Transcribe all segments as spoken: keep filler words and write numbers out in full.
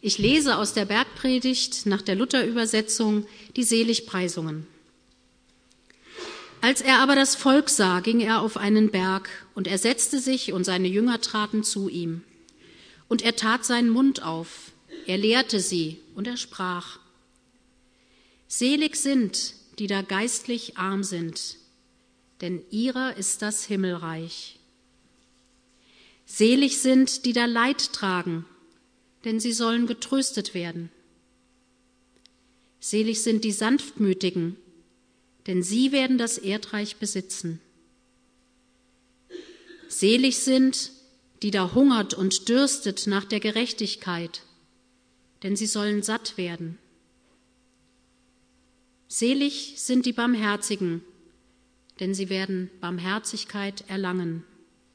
Ich lese aus der Bergpredigt nach der Luther-Übersetzung die Seligpreisungen. Als er aber das Volk sah, ging er auf einen Berg, und er setzte sich, und seine Jünger traten zu ihm. Und er tat seinen Mund auf, er lehrte sie, und er sprach: Selig sind, die da geistlich arm sind, denn ihrer ist das Himmelreich. Selig sind, die da Leid tragen, denn sie sollen getröstet werden. Selig sind die Sanftmütigen, denn sie werden das Erdreich besitzen. Selig sind, die da hungert und dürstet nach der Gerechtigkeit, denn sie sollen satt werden. Selig sind die Barmherzigen, denn sie werden Barmherzigkeit erlangen.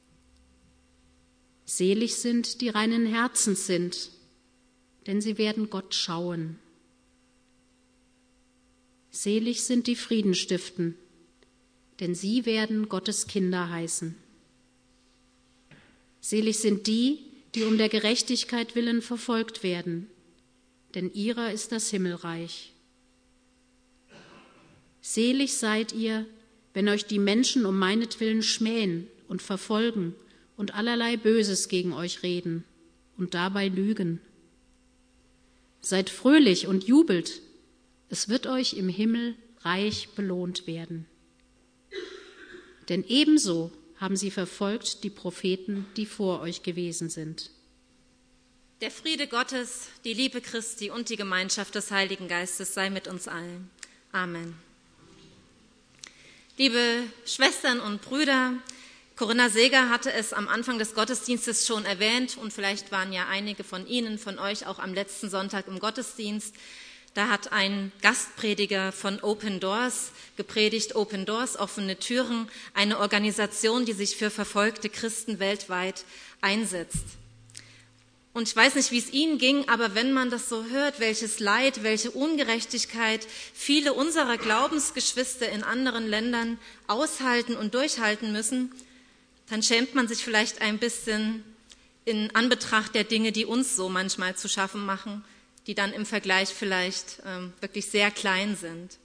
Selig sind, die reinen Herzens sind, denn sie werden Gott schauen. Selig sind die Frieden stiften, denn sie werden Gottes Kinder heißen. Selig sind die, die um der Gerechtigkeit willen verfolgt werden, denn ihrer ist das Himmelreich. Selig seid ihr, wenn euch die Menschen um meinetwillen schmähen und verfolgen und allerlei Böses gegen euch reden und dabei lügen. Seid fröhlich und jubelt, es wird euch im Himmel reich belohnt werden. Denn ebenso haben sie verfolgt die Propheten, die vor euch gewesen sind. Der Friede Gottes, die Liebe Christi und die Gemeinschaft des Heiligen Geistes sei mit uns allen. Amen. Liebe Schwestern und Brüder, Corinna Seeger hatte es am Anfang des Gottesdienstes schon erwähnt und vielleicht waren ja einige von Ihnen, von euch auch am letzten Sonntag im Gottesdienst. Da hat ein Gastprediger von Open Doors gepredigt, Open Doors, offene Türen, eine Organisation, die sich für verfolgte Christen weltweit einsetzt. Und ich weiß nicht, wie es Ihnen ging, aber wenn man das so hört, welches Leid, welche Ungerechtigkeit viele unserer Glaubensgeschwister in anderen Ländern aushalten und durchhalten müssen, dann schämt man sich vielleicht ein bisschen in Anbetracht der Dinge, die uns so manchmal zu schaffen machen, die dann im Vergleich vielleicht ähm, wirklich sehr klein sind.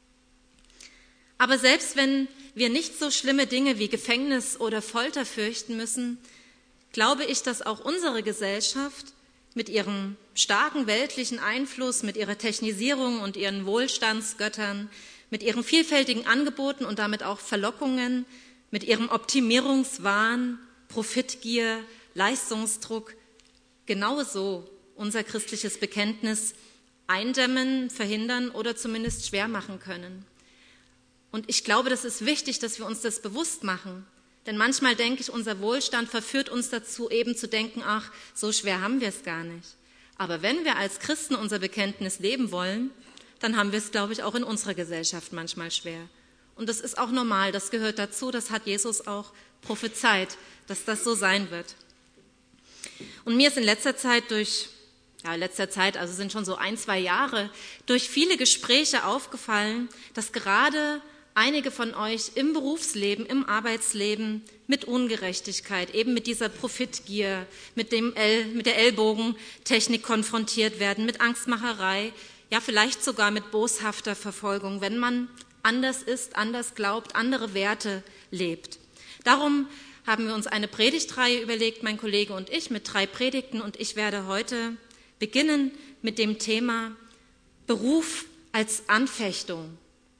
Aber selbst wenn wir nicht so schlimme Dinge wie Gefängnis oder Folter fürchten müssen, glaube ich, dass auch unsere Gesellschaft mit ihrem starken weltlichen Einfluss, mit ihrer Technisierung und ihren Wohlstandsgöttern, mit ihren vielfältigen Angeboten und damit auch Verlockungen, mit ihrem Optimierungswahn, Profitgier, Leistungsdruck genauso unser christliches Bekenntnis eindämmen, verhindern oder zumindest schwer machen können. Und ich glaube, das ist wichtig, dass wir uns das bewusst machen. Denn manchmal denke ich, unser Wohlstand verführt uns dazu, eben zu denken, ach, so schwer haben wir es gar nicht. Aber wenn wir als Christen unser Bekenntnis leben wollen, dann haben wir es, glaube ich, auch in unserer Gesellschaft manchmal schwer. Und das ist auch normal, das gehört dazu, das hat Jesus auch prophezeit, dass das so sein wird. Und mir ist in letzter Zeit durch, ja, letzter Zeit, also sind schon so ein, zwei Jahre, durch viele Gespräche aufgefallen, dass gerade einige von euch im Berufsleben, im Arbeitsleben mit Ungerechtigkeit, eben mit dieser Profitgier, mit, dem El, mit der Ellbogentechnik konfrontiert werden, mit Angstmacherei, ja vielleicht sogar mit boshafter Verfolgung, wenn man anders ist, anders glaubt, andere Werte lebt. Darum haben wir uns eine Predigtreihe überlegt, mein Kollege und ich, mit drei Predigten, und ich werde heute beginnen mit dem Thema Beruf als Anfechtung.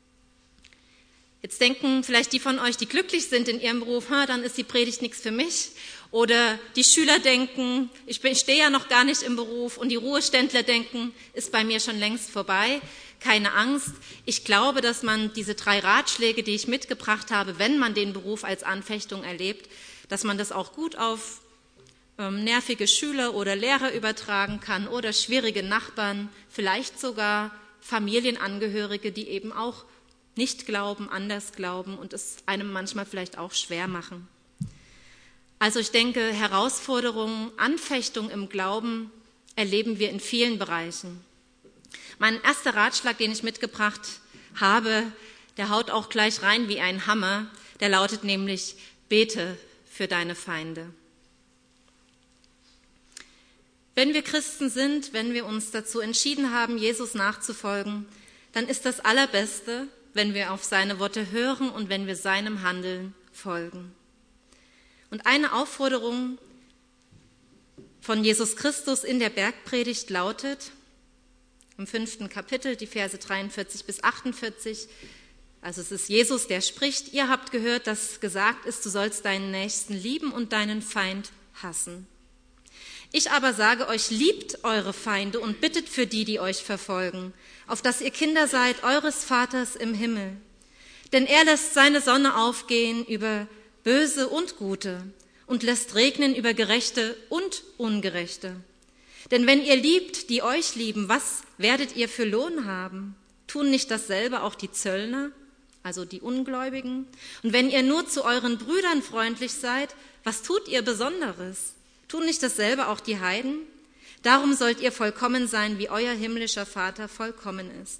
Jetzt denken vielleicht die von euch, die glücklich sind in ihrem Beruf, ha, dann ist die Predigt nichts für mich. Oder die Schüler denken, ich, bin, ich stehe ja noch gar nicht im Beruf. Und die Ruheständler denken, ist bei mir schon längst vorbei. Keine Angst. Ich glaube, dass man diese drei Ratschläge, die ich mitgebracht habe, wenn man den Beruf als Anfechtung erlebt, dass man das auch gut auf ähm, nervige Schüler oder Lehrer übertragen kann oder schwierige Nachbarn, vielleicht sogar Familienangehörige, die eben auch nicht glauben, anders glauben und es einem manchmal vielleicht auch schwer machen. Also ich denke, Herausforderungen, Anfechtung im Glauben erleben wir in vielen Bereichen. Mein erster Ratschlag, den ich mitgebracht habe, der haut auch gleich rein wie ein Hammer. Der lautet nämlich, bete für deine Feinde. Wenn wir Christen sind, wenn wir uns dazu entschieden haben, Jesus nachzufolgen, dann ist das Allerbeste, wenn wir auf seine Worte hören und wenn wir seinem Handeln folgen. Und eine Aufforderung von Jesus Christus in der Bergpredigt lautet, im fünften Kapitel, die Verse dreiundvierzig bis achtundvierzig, also es ist Jesus, der spricht, ihr habt gehört, dass gesagt ist, du sollst deinen Nächsten lieben und deinen Feind hassen. Ich aber sage euch, liebt eure Feinde und bittet für die, die euch verfolgen, auf dass ihr Kinder seid eures Vaters im Himmel. Denn er lässt seine Sonne aufgehen über Böse und Gute und lässt regnen über Gerechte und Ungerechte. Denn wenn ihr liebt, die euch lieben, was werdet ihr für Lohn haben? Tun nicht dasselbe auch die Zöllner, also die Ungläubigen? Und wenn ihr nur zu euren Brüdern freundlich seid, was tut ihr Besonderes? Tun nicht dasselbe auch die Heiden? Darum sollt ihr vollkommen sein, wie euer himmlischer Vater vollkommen ist.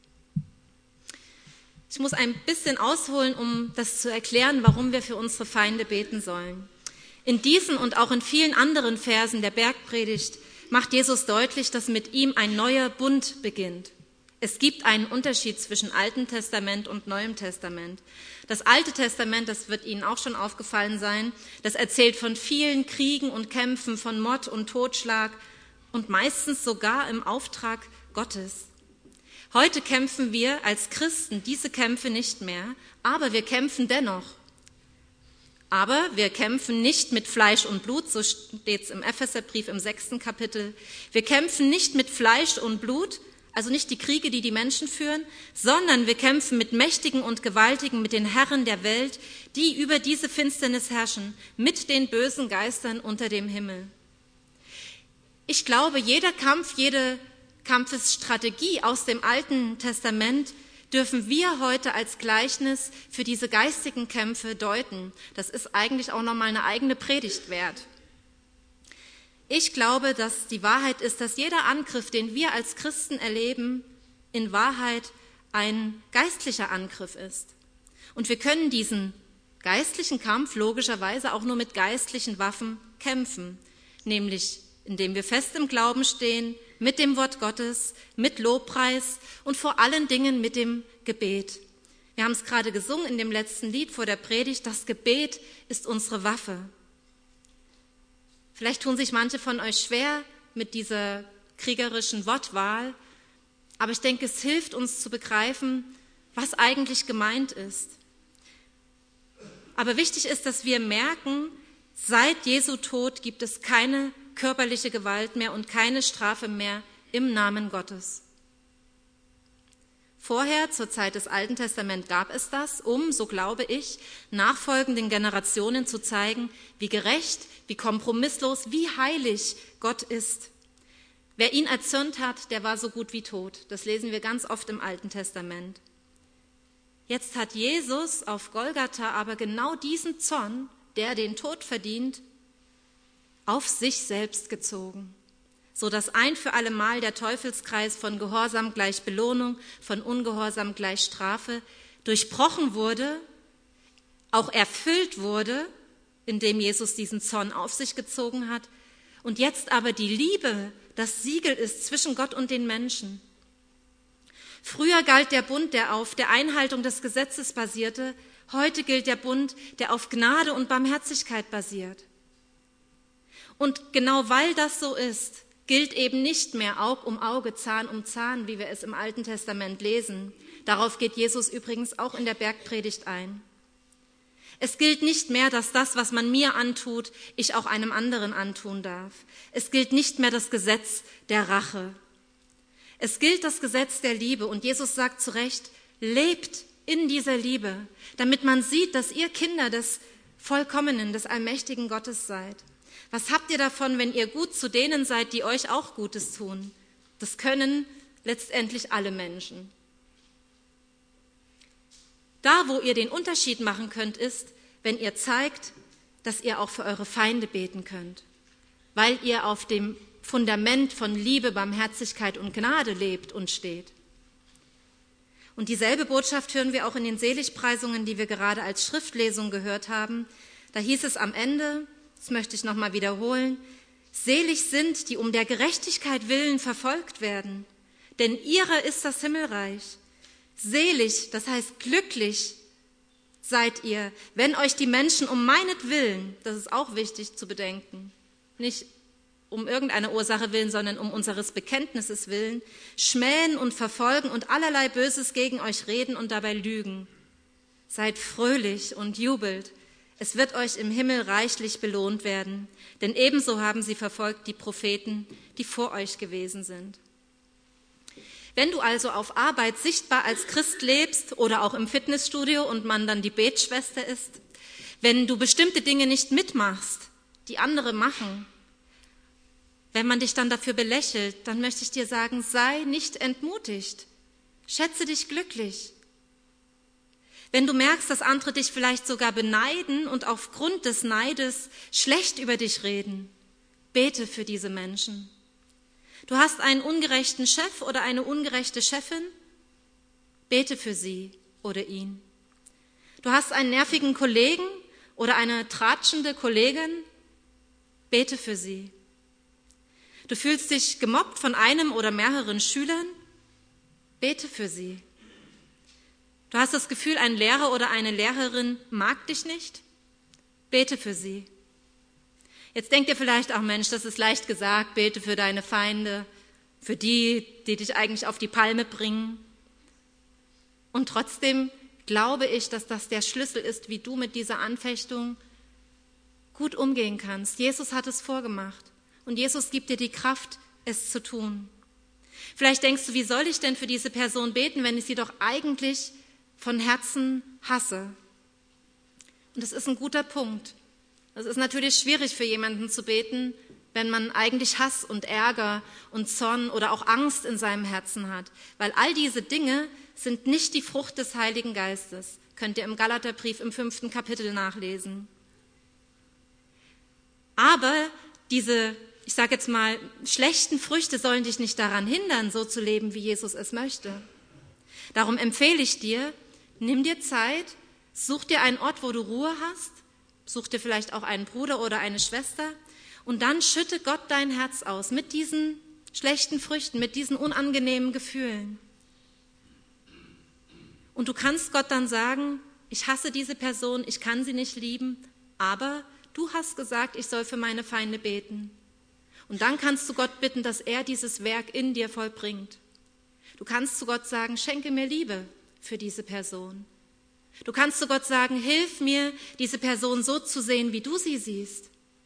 Ich muss ein bisschen ausholen, um das zu erklären, warum wir für unsere Feinde beten sollen. In diesen und auch in vielen anderen Versen der Bergpredigt macht Jesus deutlich, dass mit ihm ein neuer Bund beginnt. Es gibt einen Unterschied zwischen Altem Testament und Neuem Testament. Das Alte Testament, das wird Ihnen auch schon aufgefallen sein, das erzählt von vielen Kriegen und Kämpfen, von Mord und Totschlag und meistens sogar im Auftrag Gottes. Heute kämpfen wir als Christen diese Kämpfe nicht mehr, aber wir kämpfen dennoch. Aber wir kämpfen nicht mit Fleisch und Blut, so steht es im Epheserbrief im sechsten Kapitel. Wir kämpfen nicht mit Fleisch und Blut, also nicht die Kriege, die die Menschen führen, sondern wir kämpfen mit Mächtigen und Gewaltigen, mit den Herren der Welt, die über diese Finsternis herrschen, mit den bösen Geistern unter dem Himmel. Ich glaube, jeder Kampf, jede Kampfesstrategie aus dem Alten Testament dürfen wir heute als Gleichnis für diese geistigen Kämpfe deuten. Das ist eigentlich auch nochmal eine eigene Predigt wert. Ich glaube, dass die Wahrheit ist, dass jeder Angriff, den wir als Christen erleben, in Wahrheit ein geistlicher Angriff ist. Und wir können diesen geistlichen Kampf logischerweise auch nur mit geistlichen Waffen kämpfen, nämlich indem wir fest im Glauben stehen, mit dem Wort Gottes, mit Lobpreis und vor allen Dingen mit dem Gebet. Wir haben es gerade gesungen in dem letzten Lied vor der Predigt, das Gebet ist unsere Waffe. Vielleicht tun sich manche von euch schwer mit dieser kriegerischen Wortwahl, aber ich denke, es hilft uns zu begreifen, was eigentlich gemeint ist. Aber wichtig ist, dass wir merken, seit Jesu Tod gibt es keine körperliche Gewalt mehr und keine Strafe mehr im Namen Gottes. Vorher, zur Zeit des Alten Testaments, gab es das, um, so glaube ich, nachfolgenden Generationen zu zeigen, wie gerecht, wie kompromisslos, wie heilig Gott ist. Wer ihn erzürnt hat, der war so gut wie tot. Das lesen wir ganz oft im Alten Testament. Jetzt hat Jesus auf Golgatha aber genau diesen Zorn, der den Tod verdient, auf sich selbst gezogen, so dass ein für allemal der Teufelskreis von Gehorsam gleich Belohnung, von Ungehorsam gleich Strafe durchbrochen wurde, auch erfüllt wurde, indem Jesus diesen Zorn auf sich gezogen hat und jetzt aber die Liebe das Siegel ist zwischen Gott und den Menschen. Früher galt der Bund, der auf der Einhaltung des Gesetzes basierte, heute gilt der Bund, der auf Gnade und Barmherzigkeit basiert. Und genau weil das so ist, gilt eben nicht mehr Aug um Auge, Zahn um Zahn, wie wir es im Alten Testament lesen. Darauf geht Jesus übrigens auch in der Bergpredigt ein. Es gilt nicht mehr, dass das, was man mir antut, ich auch einem anderen antun darf. Es gilt nicht mehr das Gesetz der Rache. Es gilt das Gesetz der Liebe und Jesus sagt zu Recht, lebt in dieser Liebe, damit man sieht, dass ihr Kinder des Vollkommenen, des allmächtigen Gottes seid. Was habt ihr davon, wenn ihr gut zu denen seid, die euch auch Gutes tun? Das können letztendlich alle Menschen. Da, wo ihr den Unterschied machen könnt, ist, wenn ihr zeigt, dass ihr auch für eure Feinde beten könnt, weil ihr auf dem Fundament von Liebe, Barmherzigkeit und Gnade lebt und steht. Und dieselbe Botschaft hören wir auch in den Seligpreisungen, die wir gerade als Schriftlesung gehört haben. Da hieß es am Ende, das möchte ich nochmal wiederholen, Selig sind, die um der Gerechtigkeit willen verfolgt werden, denn ihrer ist das Himmelreich. Selig, das heißt glücklich seid ihr, wenn euch die Menschen um meinetwillen, das ist auch wichtig zu bedenken, nicht um irgendeine Ursache willen, sondern um unseres Bekenntnisses willen, schmähen und verfolgen und allerlei Böses gegen euch reden und dabei lügen. Seid fröhlich und jubelt. Es wird euch im Himmel reichlich belohnt werden, denn ebenso haben sie verfolgt die Propheten, die vor euch gewesen sind. Wenn du also auf Arbeit sichtbar als Christ lebst oder auch im Fitnessstudio und man dann die Betschwester ist, wenn du bestimmte Dinge nicht mitmachst, die andere machen, wenn man dich dann dafür belächelt, dann möchte ich dir sagen, sei nicht entmutigt, schätze dich glücklich. Wenn du merkst, dass andere dich vielleicht sogar beneiden und aufgrund des Neides schlecht über dich reden, bete für diese Menschen. Du hast einen ungerechten Chef oder eine ungerechte Chefin, bete für sie oder ihn. Du hast einen nervigen Kollegen oder eine tratschende Kollegin, bete für sie. Du fühlst dich gemobbt von einem oder mehreren Schülern, bete für sie. Du hast das Gefühl, ein Lehrer oder eine Lehrerin mag dich nicht, bete für sie. Jetzt denkt ihr vielleicht auch, Mensch, das ist leicht gesagt, bete für deine Feinde, für die, die dich eigentlich auf die Palme bringen. Und trotzdem glaube ich, dass das der Schlüssel ist, wie du mit dieser Anfechtung gut umgehen kannst. Jesus hat es vorgemacht und Jesus gibt dir die Kraft, es zu tun. Vielleicht denkst du, wie soll ich denn für diese Person beten, wenn ich sie doch eigentlich von Herzen hasse? Und das ist ein guter Punkt. Es ist natürlich schwierig für jemanden zu beten, wenn man eigentlich Hass und Ärger und Zorn oder auch Angst in seinem Herzen hat. Weil all diese Dinge sind nicht die Frucht des Heiligen Geistes. Könnt ihr im Galaterbrief im fünften Kapitel nachlesen. Aber diese, ich sage jetzt mal, schlechten Früchte sollen dich nicht daran hindern, so zu leben, wie Jesus es möchte. Darum empfehle ich dir, nimm dir Zeit, such dir einen Ort, wo du Ruhe hast, such dir vielleicht auch einen Bruder oder eine Schwester und dann schütte Gott dein Herz aus mit diesen schlechten Früchten, mit diesen unangenehmen Gefühlen. Und du kannst Gott dann sagen, ich hasse diese Person, ich kann sie nicht lieben, aber du hast gesagt, ich soll für meine Feinde beten. Und dann kannst du Gott bitten, dass er dieses Werk in dir vollbringt. Du kannst zu Gott sagen, schenke mir Liebe für diese Person. Du kannst zu Gott sagen, hilf mir, diese Person so zu sehen, wie du sie siehst.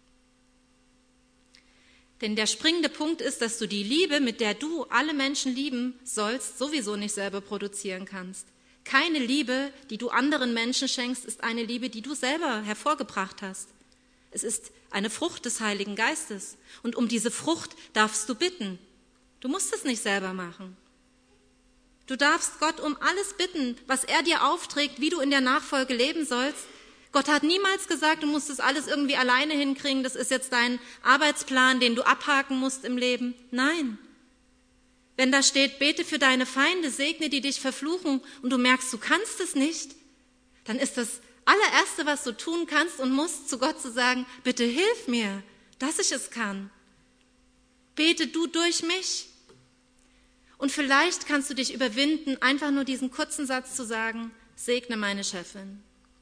Denn der springende Punkt ist, dass du die Liebe, mit der du alle Menschen lieben sollst, sowieso nicht selber produzieren kannst. Keine Liebe, die du anderen Menschen schenkst, ist eine Liebe, die du selber hervorgebracht hast. Es ist eine Frucht des Heiligen Geistes. Und um diese Frucht darfst du bitten. Du musst es nicht selber machen. Du darfst Gott um alles bitten, was er dir aufträgt, wie du in der Nachfolge leben sollst. Gott hat niemals gesagt, du musst das alles irgendwie alleine hinkriegen, das ist jetzt dein Arbeitsplan, den du abhaken musst im Leben. Nein. Wenn da steht, bete für deine Feinde, segne die dich verfluchen und du merkst, du kannst es nicht, dann ist das allererste, was du tun kannst und musst, zu Gott zu sagen, bitte hilf mir, dass ich es kann. Bete du durch mich. Und vielleicht kannst du dich überwinden, einfach nur diesen kurzen Satz zu sagen, segne meine Chefin.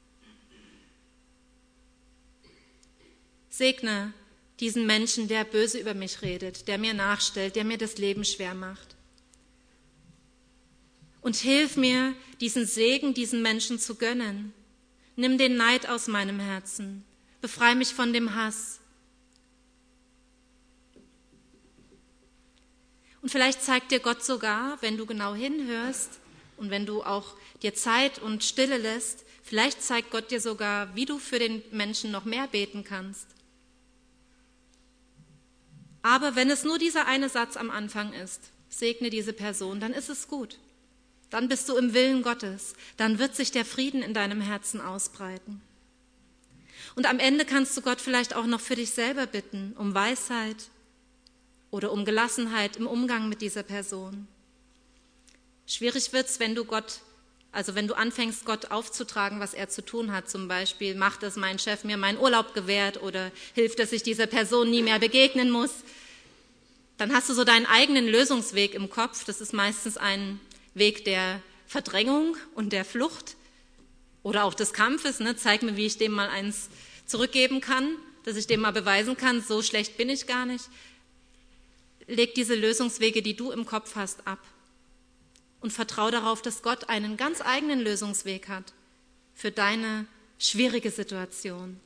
Segne diesen Menschen, der böse über mich redet, der mir nachstellt, der mir das Leben schwer macht. Und hilf mir, diesen Segen diesen Menschen zu gönnen. Nimm den Neid aus meinem Herzen. Befreie mich von dem Hass. Und vielleicht zeigt dir Gott sogar, wenn du genau hinhörst und wenn du auch dir Zeit und Stille lässt, vielleicht zeigt Gott dir sogar, wie du für den Menschen noch mehr beten kannst. Aber wenn es nur dieser eine Satz am Anfang ist, segne diese Person, dann ist es gut. Dann bist du im Willen Gottes. Dann wird sich der Frieden in deinem Herzen ausbreiten. Und am Ende kannst du Gott vielleicht auch noch für dich selber bitten, um Weisheit oder um Gelassenheit im Umgang mit dieser Person. Schwierig wird's, wenn du Gott Also wenn du anfängst, Gott aufzutragen, was er zu tun hat, zum Beispiel, macht es mein Chef mir meinen Urlaub gewährt oder hilft, dass ich dieser Person nie mehr begegnen muss, dann hast du so deinen eigenen Lösungsweg im Kopf. Das ist meistens ein Weg der Verdrängung und der Flucht oder auch des Kampfes. Ne? Zeig mir, wie ich dem mal eins zurückgeben kann, dass ich dem mal beweisen kann, so schlecht bin ich gar nicht. Leg diese Lösungswege, die du im Kopf hast, ab und vertrau darauf, dass Gott einen ganz eigenen Lösungsweg hat für deine schwierige Situation.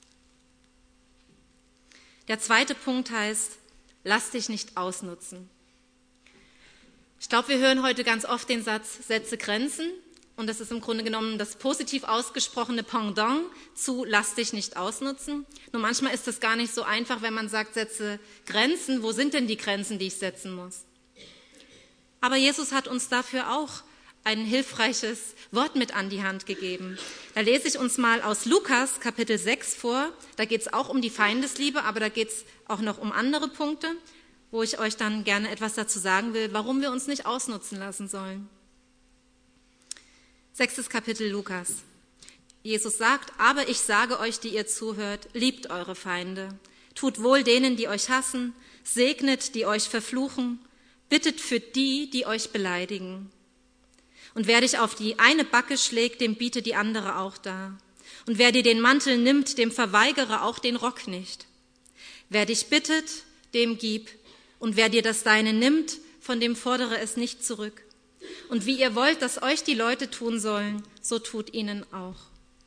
Der zweite Punkt heißt, lass dich nicht ausnutzen. Ich glaube, wir hören heute ganz oft den Satz, setze Grenzen. Und das ist im Grunde genommen das positiv ausgesprochene Pendant zu lass dich nicht ausnutzen. Nur manchmal ist das gar nicht so einfach, wenn man sagt, setze Grenzen. Wo sind denn die Grenzen, die ich setzen muss? Aber Jesus hat uns dafür auch ein hilfreiches Wort mit an die Hand gegeben. Da lese ich uns mal aus Lukas Kapitel sechs vor. Da geht es auch um die Feindesliebe, aber da geht es auch noch um andere Punkte, wo ich euch dann gerne etwas dazu sagen will, warum wir uns nicht ausnutzen lassen sollen. Sechstes Kapitel Lukas. Jesus sagt, aber ich sage euch, die ihr zuhört, liebt eure Feinde, tut wohl denen, die euch hassen, segnet, die euch verfluchen, bittet für die, die euch beleidigen. Und wer dich auf die eine Backe schlägt, dem biete die andere auch dar. Und wer dir den Mantel nimmt, dem verweigere auch den Rock nicht. Wer dich bittet, dem gib. Und wer dir das Deine nimmt, von dem fordere es nicht zurück. Und wie ihr wollt, dass euch die Leute tun sollen, so tut ihnen auch.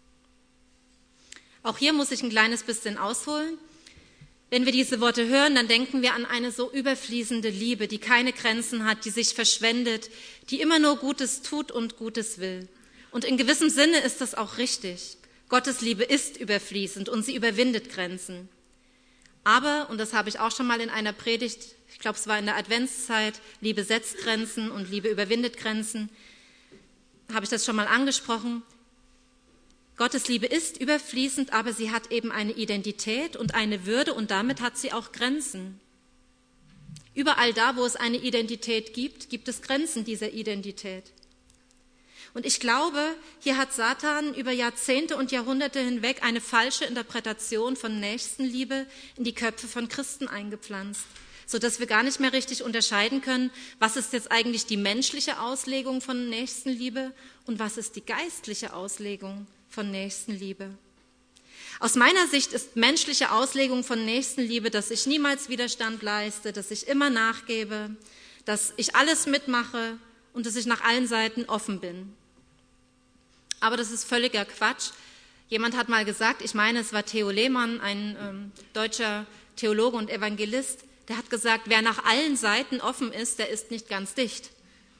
Auch hier muss ich ein kleines bisschen ausholen. Wenn wir diese Worte hören, dann denken wir an eine so überfließende Liebe, die keine Grenzen hat, die sich verschwendet, die immer nur Gutes tut und Gutes will. Und in gewissem Sinne ist das auch richtig. Gottes Liebe ist überfließend und sie überwindet Grenzen. Aber, und das habe ich auch schon mal in einer Predigt, ich glaube, es war in der Adventszeit, Liebe setzt Grenzen und Liebe überwindet Grenzen, habe ich das schon mal angesprochen. Gottes Liebe ist überfließend, aber sie hat eben eine Identität und eine Würde und damit hat sie auch Grenzen. Überall da, wo es eine Identität gibt, gibt es Grenzen dieser Identität. Und ich glaube, hier hat Satan über Jahrzehnte und Jahrhunderte hinweg eine falsche Interpretation von Nächstenliebe in die Köpfe von Christen eingepflanzt, sodass wir gar nicht mehr richtig unterscheiden können, was ist jetzt eigentlich die menschliche Auslegung von Nächstenliebe und was ist die geistliche Auslegung von Nächstenliebe. Aus meiner Sicht ist menschliche Auslegung von Nächstenliebe, dass ich niemals Widerstand leiste, dass ich immer nachgebe, dass ich alles mitmache und dass ich nach allen Seiten offen bin. Aber das ist völliger Quatsch. Jemand hat mal gesagt, ich meine, es war Theo Lehmann, ein ähm, deutscher Theologe und Evangelist, der hat gesagt, wer nach allen Seiten offen ist, der ist nicht ganz dicht.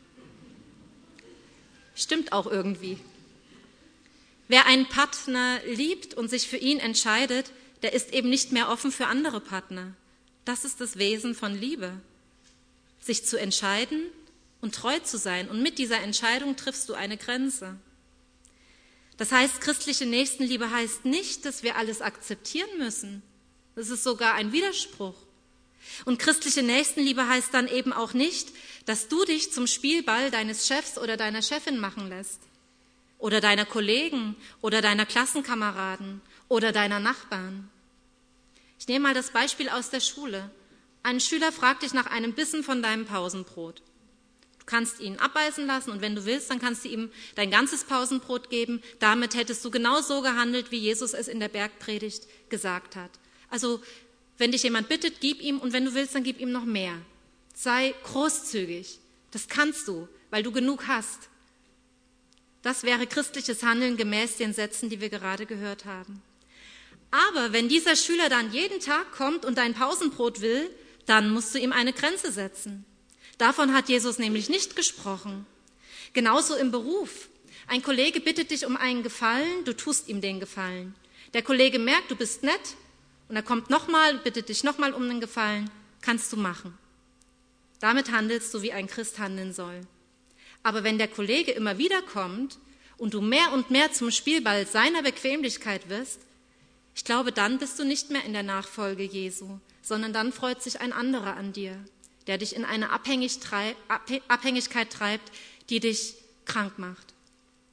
Stimmt auch irgendwie. Wer einen Partner liebt und sich für ihn entscheidet, der ist eben nicht mehr offen für andere Partner. Das ist das Wesen von Liebe. Sich zu entscheiden und treu zu sein. Und mit dieser Entscheidung triffst du eine Grenze. Das heißt, christliche Nächstenliebe heißt nicht, dass wir alles akzeptieren müssen. Das ist sogar ein Widerspruch. Und christliche Nächstenliebe heißt dann eben auch nicht, dass du dich zum Spielball deines Chefs oder deiner Chefin machen lässt. Oder deiner Kollegen oder deiner Klassenkameraden oder deiner Nachbarn. Ich nehme mal das Beispiel aus der Schule. Ein Schüler fragt dich nach einem Bissen von deinem Pausenbrot. Du kannst ihn abbeißen lassen und wenn du willst, dann kannst du ihm dein ganzes Pausenbrot geben. Damit hättest du genau so gehandelt, wie Jesus es in der Bergpredigt gesagt hat. Also, wenn dich jemand bittet, gib ihm und wenn du willst, dann gib ihm noch mehr. Sei großzügig. Das kannst du, weil du genug hast. Das wäre christliches Handeln gemäß den Sätzen, die wir gerade gehört haben. Aber wenn dieser Schüler dann jeden Tag kommt und dein Pausenbrot will, dann musst du ihm eine Grenze setzen. Davon hat Jesus nämlich nicht gesprochen. Genauso im Beruf. Ein Kollege bittet dich um einen Gefallen, du tust ihm den Gefallen. Der Kollege merkt, du bist nett und er kommt nochmal, bittet dich nochmal um den Gefallen, kannst du machen. Damit handelst du, wie ein Christ handeln soll. Aber wenn der Kollege immer wieder kommt und du mehr und mehr zum Spielball seiner Bequemlichkeit wirst, ich glaube, dann bist du nicht mehr in der Nachfolge Jesu, sondern dann freut sich ein anderer an dir, der dich in eine Abhängigkeit treibt, die dich krank macht.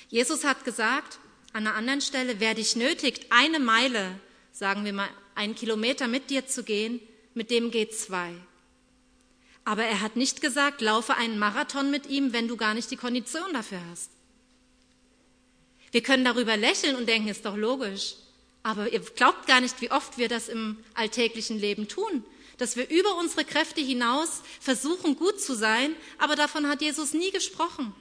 Jesus hat gesagt, an einer anderen Stelle, wer dich nötigt, eine Meile, sagen wir mal, einen Kilometer mit dir zu gehen, mit dem geht zwei. Aber er hat nicht gesagt, laufe einen Marathon mit ihm, wenn du gar nicht die Kondition dafür hast. Wir können darüber lächeln und denken, ist doch logisch. Aber ihr glaubt gar nicht, wie oft wir das im alltäglichen Leben tun, dass wir über unsere Kräfte hinaus versuchen, gut zu sein, aber davon hat Jesus nie gesprochen.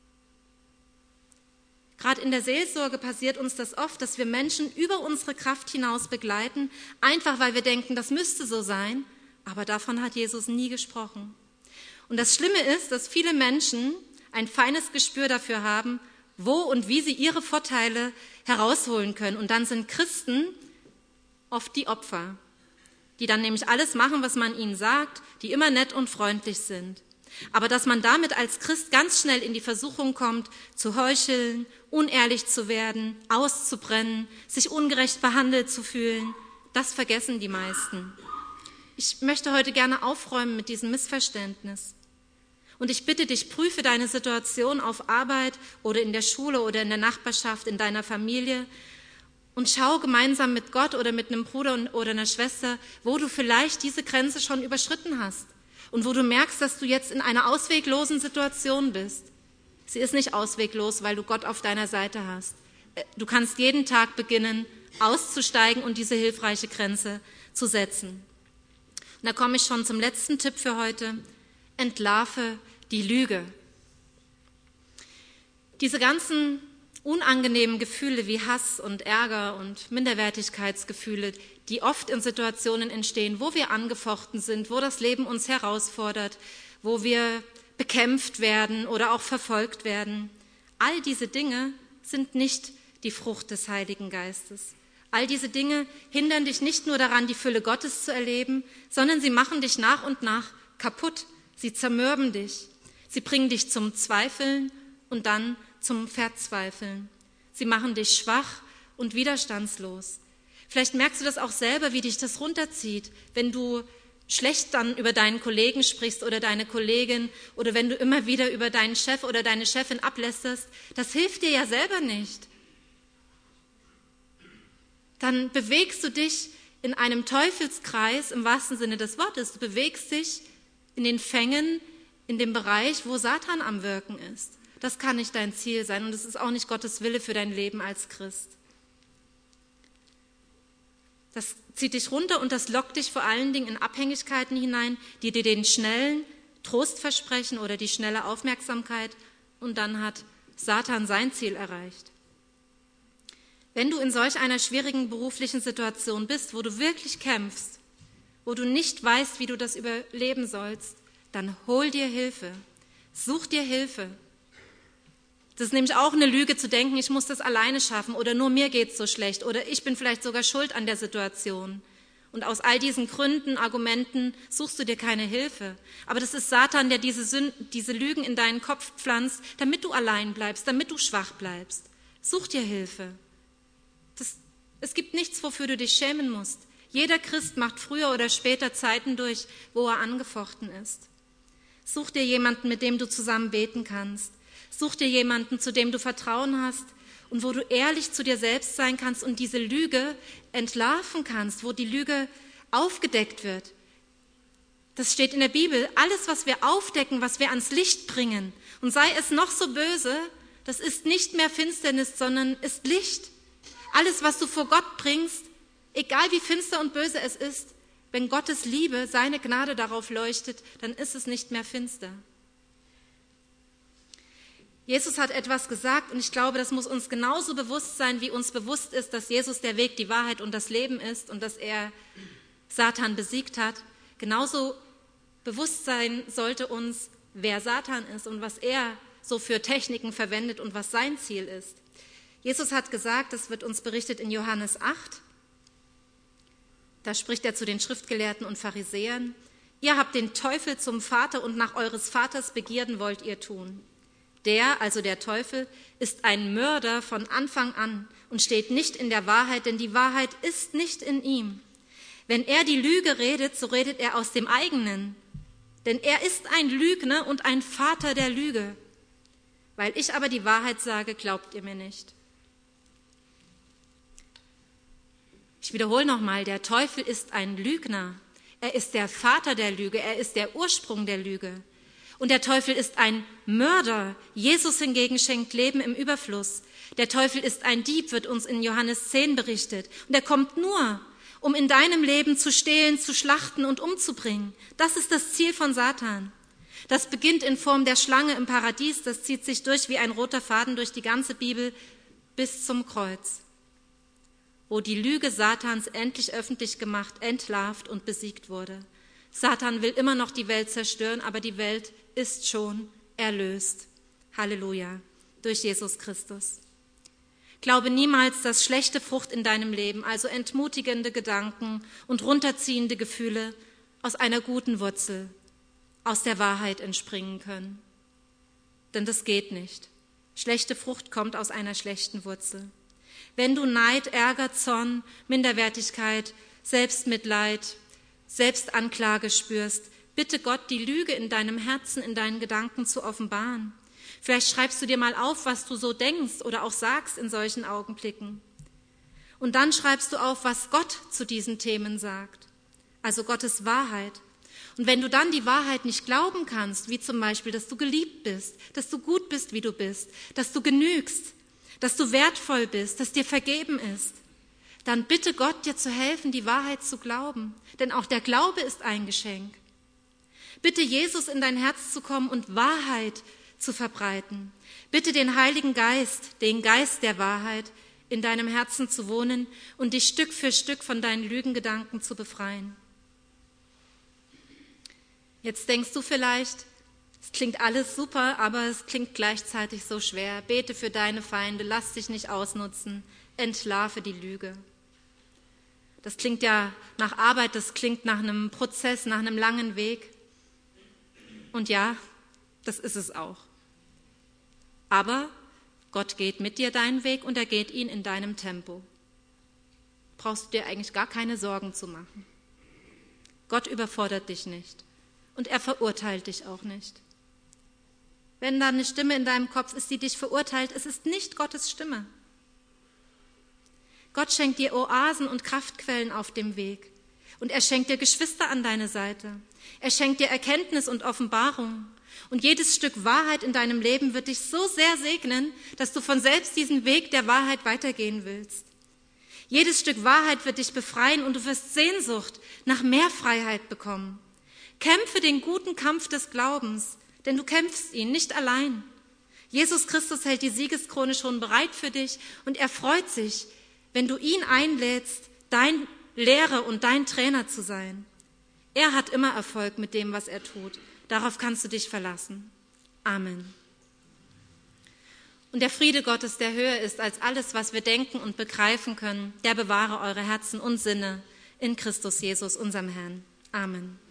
Gerade in der Seelsorge passiert uns das oft, dass wir Menschen über unsere Kraft hinaus begleiten, einfach weil wir denken, das müsste so sein, aber davon hat Jesus nie gesprochen. Und das Schlimme ist, dass viele Menschen ein feines Gespür dafür haben, wo und wie sie ihre Vorteile herausholen können. Und dann sind Christen oft die Opfer, die dann nämlich alles machen, was man ihnen sagt, die immer nett und freundlich sind. Aber dass man damit als Christ ganz schnell in die Versuchung kommt, zu heucheln, unehrlich zu werden, auszubrennen, sich ungerecht behandelt zu fühlen, das vergessen die meisten. Ich möchte heute gerne aufräumen mit diesem Missverständnis. Und ich bitte dich, prüfe deine Situation auf Arbeit oder in der Schule oder in der Nachbarschaft, in deiner Familie und schau gemeinsam mit Gott oder mit einem Bruder oder einer Schwester, wo du vielleicht diese Grenze schon überschritten hast und wo du merkst, dass du jetzt in einer ausweglosen Situation bist. Sie ist nicht ausweglos, weil du Gott auf deiner Seite hast. Du kannst jeden Tag beginnen, auszusteigen und diese hilfreiche Grenze zu setzen. Und da komme ich schon zum letzten Tipp für heute. Entlarve die Lüge. Diese ganzen unangenehmen Gefühle wie Hass und Ärger und Minderwertigkeitsgefühle, die oft in Situationen entstehen, wo wir angefochten sind, wo das Leben uns herausfordert, wo wir bekämpft werden oder auch verfolgt werden. All diese Dinge sind nicht die Frucht des Heiligen Geistes. All diese Dinge hindern dich nicht nur daran, die Fülle Gottes zu erleben, sondern sie machen dich nach und nach kaputt. Sie zermürben dich. Sie bringen dich zum Zweifeln und dann zum Verzweifeln. Sie machen dich schwach und widerstandslos. Vielleicht merkst du das auch selber, wie dich das runterzieht, wenn du schlecht dann über deinen Kollegen sprichst oder deine Kollegin oder wenn du immer wieder über deinen Chef oder deine Chefin ablästerst. Das hilft dir ja selber nicht. Dann bewegst du dich in einem Teufelskreis im wahrsten Sinne des Wortes. Du bewegst dich in den Fängen, in dem Bereich, wo Satan am Wirken ist. Das kann nicht dein Ziel sein und es ist auch nicht Gottes Wille für dein Leben als Christ. Das zieht dich runter und das lockt dich vor allen Dingen in Abhängigkeiten hinein, die dir den schnellen Trost versprechen oder die schnelle Aufmerksamkeit und dann hat Satan sein Ziel erreicht. Wenn du in solch einer schwierigen beruflichen Situation bist, wo du wirklich kämpfst, wo du nicht weißt, wie du das überleben sollst, dann hol dir Hilfe, such dir Hilfe. Das ist nämlich auch eine Lüge zu denken, ich muss das alleine schaffen oder nur mir geht's so schlecht oder ich bin vielleicht sogar schuld an der Situation. Und aus all diesen Gründen, Argumenten suchst du dir keine Hilfe. Aber das ist Satan, der diese, Sünden, diese Lügen in deinen Kopf pflanzt, damit du allein bleibst, damit du schwach bleibst. Such dir Hilfe. Das, es gibt nichts, wofür du dich schämen musst. Jeder Christ macht früher oder später Zeiten durch, wo er angefochten ist. Such dir jemanden, mit dem du zusammen beten kannst. Such dir jemanden, zu dem du Vertrauen hast und wo du ehrlich zu dir selbst sein kannst und diese Lüge entlarven kannst, wo die Lüge aufgedeckt wird. Das steht in der Bibel. Alles, was wir aufdecken, was wir ans Licht bringen, und sei es noch so böse, das ist nicht mehr Finsternis, sondern ist Licht. Alles, was du vor Gott bringst, egal wie finster und böse es ist, wenn Gottes Liebe, seine Gnade darauf leuchtet, dann ist es nicht mehr finster. Jesus hat etwas gesagt und ich glaube, das muss uns genauso bewusst sein, wie uns bewusst ist, dass Jesus der Weg, die Wahrheit und das Leben ist und dass er Satan besiegt hat. Genauso bewusst sein sollte uns, wer Satan ist und was er so für Techniken verwendet und was sein Ziel ist. Jesus hat gesagt, das wird uns berichtet in Johannes acht, da spricht er zu den Schriftgelehrten und Pharisäern, ihr habt den Teufel zum Vater und nach eures Vaters Begierden wollt ihr tun. Der, also der Teufel, ist ein Mörder von Anfang an und steht nicht in der Wahrheit, denn die Wahrheit ist nicht in ihm. Wenn er die Lüge redet, so redet er aus dem eigenen, denn er ist ein Lügner und ein Vater der Lüge. Weil ich aber die Wahrheit sage, glaubt ihr mir nicht. Ich wiederhole nochmal, der Teufel ist ein Lügner. Er ist der Vater der Lüge, er ist der Ursprung der Lüge. Und der Teufel ist ein Mörder. Jesus hingegen schenkt Leben im Überfluss. Der Teufel ist ein Dieb, wird uns in Johannes zehn berichtet. Und er kommt nur, um in deinem Leben zu stehlen, zu schlachten und umzubringen. Das ist das Ziel von Satan. Das beginnt in Form der Schlange im Paradies, das zieht sich durch wie ein roter Faden durch die ganze Bibel bis zum Kreuz, wo die Lüge Satans endlich öffentlich gemacht, entlarvt und besiegt wurde. Satan will immer noch die Welt zerstören, aber die Welt ist schon erlöst. Halleluja, durch Jesus Christus. Glaube niemals, dass schlechte Frucht in deinem Leben, also entmutigende Gedanken und runterziehende Gefühle, aus einer guten Wurzel, aus der Wahrheit entspringen können. Denn das geht nicht. Schlechte Frucht kommt aus einer schlechten Wurzel. Wenn du Neid, Ärger, Zorn, Minderwertigkeit, Selbstmitleid, Selbstanklage spürst, bitte Gott, die Lüge in deinem Herzen, in deinen Gedanken zu offenbaren. Vielleicht schreibst du dir mal auf, was du so denkst oder auch sagst in solchen Augenblicken. Und dann schreibst du auf, was Gott zu diesen Themen sagt, also Gottes Wahrheit. Und wenn du dann die Wahrheit nicht glauben kannst, wie zum Beispiel, dass du geliebt bist, dass du gut bist, wie du bist, dass du genügst, dass du wertvoll bist, dass dir vergeben ist, dann bitte Gott, dir zu helfen, die Wahrheit zu glauben. Denn auch der Glaube ist ein Geschenk. Bitte Jesus in dein Herz zu kommen und Wahrheit zu verbreiten. Bitte den Heiligen Geist, den Geist der Wahrheit, in deinem Herzen zu wohnen und dich Stück für Stück von deinen Lügengedanken zu befreien. Jetzt denkst du vielleicht, es klingt alles super, aber es klingt gleichzeitig so schwer. Bete für deine Feinde, lass dich nicht ausnutzen, entlarve die Lüge. Das klingt ja nach Arbeit, das klingt nach einem Prozess, nach einem langen Weg. Und ja, das ist es auch. Aber Gott geht mit dir deinen Weg und er geht ihn in deinem Tempo. Brauchst du dir eigentlich gar keine Sorgen zu machen. Gott überfordert dich nicht und er verurteilt dich auch nicht. Wenn da eine Stimme in deinem Kopf ist, die dich verurteilt, es ist nicht Gottes Stimme. Gott schenkt dir Oasen und Kraftquellen auf dem Weg. Und er schenkt dir Geschwister an deine Seite. Er schenkt dir Erkenntnis und Offenbarung. Und jedes Stück Wahrheit in deinem Leben wird dich so sehr segnen, dass du von selbst diesen Weg der Wahrheit weitergehen willst. Jedes Stück Wahrheit wird dich befreien und du wirst Sehnsucht nach mehr Freiheit bekommen. Kämpfe den guten Kampf des Glaubens, denn du kämpfst ihn nicht allein. Jesus Christus hält die Siegeskrone schon bereit für dich und er freut sich, wenn du ihn einlädst, dein Lehrer und dein Trainer zu sein. Er hat immer Erfolg mit dem, was er tut. Darauf kannst du dich verlassen. Amen. Und der Friede Gottes, der höher ist als alles, was wir denken und begreifen können, der bewahre eure Herzen und Sinne in Christus Jesus, unserem Herrn. Amen.